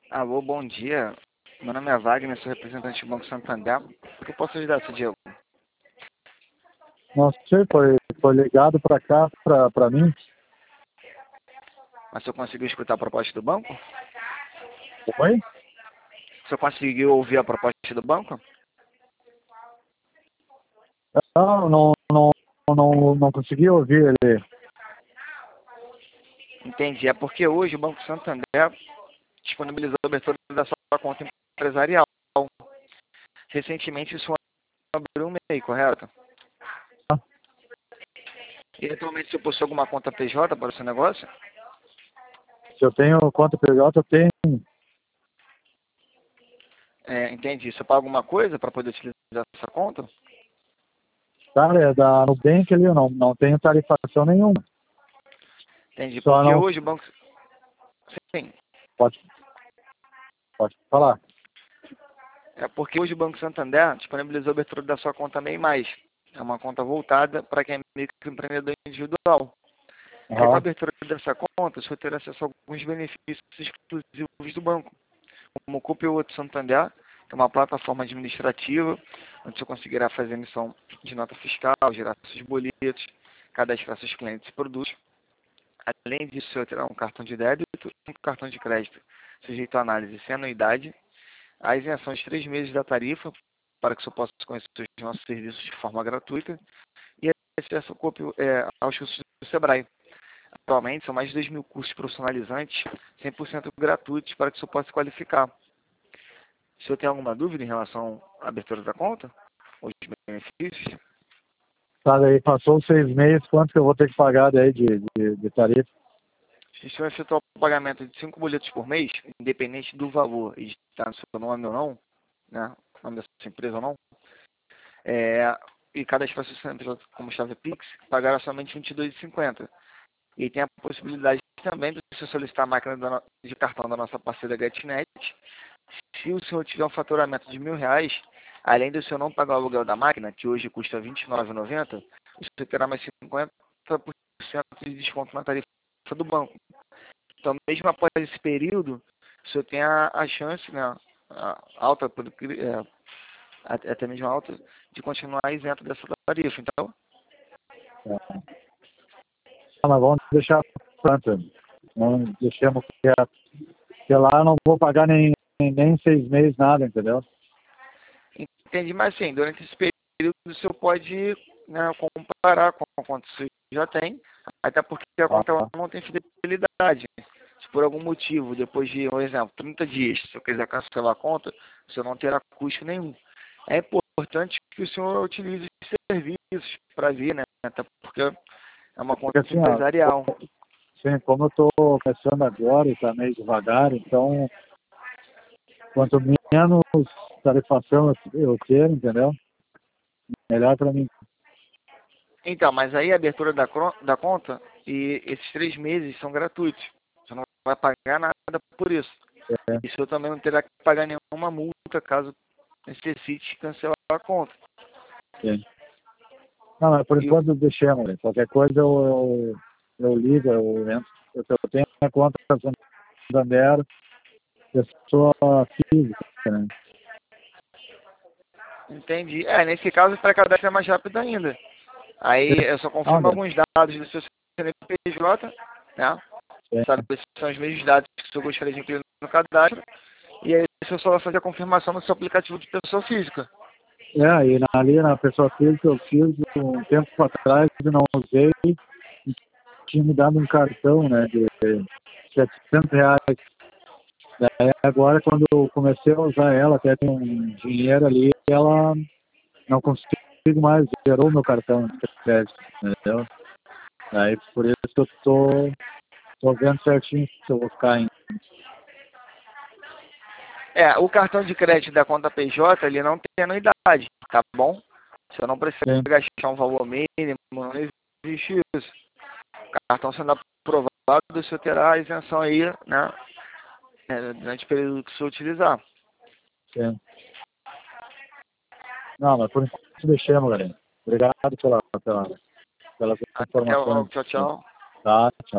Alô, bom dia. Meu nome é Wagner, sou representante do Banco Santander. O que eu posso ajudar, seu Diego? Não sei, foi ligado para cá, para mim. Mas o senhor conseguiu escutar a proposta do banco? Oi? O senhor conseguiu ouvir a proposta do banco? Não consegui ouvir ele. Entendi. É porque hoje o Banco Santander disponibilizou a abertura da sua conta empresarial. Recentemente isso abriu um MEI, correto? E atualmente o senhor possui alguma conta PJ para o seu negócio? Se eu tenho conta PJ, eu tenho. Entendi. Você paga alguma coisa para poder utilizar essa conta? Cara, é da Nubank ali, eu não tenho tarifação nenhuma. Entendi. Só Porque não. hoje o banco... Sim. Pode, pode falar. É porque hoje o Banco Santander disponibilizou a abertura da sua conta MEI+. É uma conta voltada para quem é microempreendedor individual. Aí, com a Aham. abertura dessa conta, o senhor terá acesso a alguns benefícios exclusivos do banco, como o Conteúdo Santander, que é uma plataforma administrativa, onde o senhor conseguirá fazer emissão de nota fiscal, gerar seus boletos, cadastrar seus clientes e produtos. Além disso, o senhor terá um cartão de débito e um cartão de crédito sujeito à análise sem anuidade, a isenção de 3 meses da tarifa, para que o senhor possa conhecer os nossos serviços de forma gratuita, e acesso aos cursos do Sebrae. Atualmente, são mais de 2.000 cursos profissionalizantes, 100% gratuitos, para que o senhor possa se qualificar. O senhor tem alguma dúvida em relação à abertura da conta? Os benefícios? Tá, daí passou 6 meses, quanto que eu vou ter que pagar daí de tarifa? Se o senhor efetuar o pagamento de 5 boletos por mês, independente do valor e de estar no seu nome ou não, né, nome da sua empresa ou não, e cada espaço como chave Pix, pagará somente R$ 22,50. E tem a possibilidade também de você solicitar a máquina de cartão da nossa parceira GetNet. Se o senhor tiver um faturamento de R$ 1.000, além do senhor não pagar o aluguel da máquina, que hoje custa R$ 29,90, o senhor terá mais 50% de desconto na tarifa do banco. Então, mesmo após esse período, o senhor tem a chance, né, alta, até mesmo alta, de continuar isento dessa tarifa. Então, É. Mas vamos deixar pronto. Não deixamos quieto. Porque lá eu não vou pagar nem 6 meses, nada, entendeu? entendi, mas sim, durante esse período o senhor pode, né, comparar com quanto o senhor já tem, até porque a conta ela Ah, não tem fidelidade. Se por algum motivo, depois de, por exemplo, 30 dias, se eu quiser cancelar a conta, o senhor não terá custo nenhum. É importante que o senhor utilize os serviços para ver, né, até porque é uma conta porque assim, ó, empresarial. sim, como eu estou começando agora e está meio devagar, então quanto menos tarifação eu ter, entendeu? Melhor para mim. Então, mas aí a abertura da conta e esses 3 meses são gratuitos. Você não vai pagar nada por isso. É, E o senhor também não terá que pagar nenhuma multa caso necessite cancelar a conta. sim. Não, mas por E, enquanto deixemos. Né? Qualquer coisa eu ligo, eu entro. Eu tenho a conta Santander, pessoa física, né? entendi. Nesse caso, o pré-cadastro é mais rápido ainda. Aí eu só Ah, confirmo né? alguns dados do seu CNPJ, né? É, Sabe se são os mesmos dados que o senhor gostaria de incluir no cadastro. E aí o senhor só vai fazer a confirmação no seu aplicativo de pessoa física. e ali na pessoa física eu fiz um tempo atrás e não usei, e tinha me dado um cartão, né, de R$ 700. Daí agora, quando eu comecei a usar ela, até tem um dinheiro ali, ela não consigo mais, zerou meu cartão de crédito, entendeu? Daí por isso que eu tô vendo certinho se eu vou ficar em. O cartão de crédito da conta PJ, ele não tem anuidade, tá bom? Você não precisa Sim, gastar um valor mínimo, não existe isso. O cartão sendo aprovado, o senhor terá a isenção aí, né? Durante o período que o senhor utilizar. sim. Não, mas por enquanto deixamos, galera. Obrigado pelas Até informações. logo, tchau, tchau. Tá, tchau.